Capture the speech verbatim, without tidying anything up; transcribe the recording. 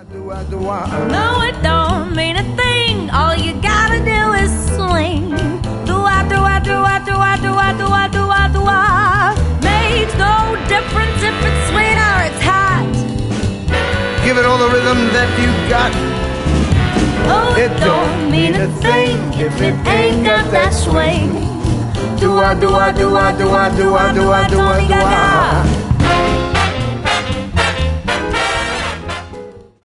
No, it don't mean a thing. All you gotta do is swing. Do-ah, do-ah, do-ah, do-ah, do-ah, do-ah, do-ah, do-ah. Makes no difference if it's sweet or it's hot. Give it all the rhythm that you got. Oh, it don't mean a thing if it ain't got that swing. Do-ah, do-ah, do-ah, do-ah, do-ah, do-ah, do-ah, do-ah.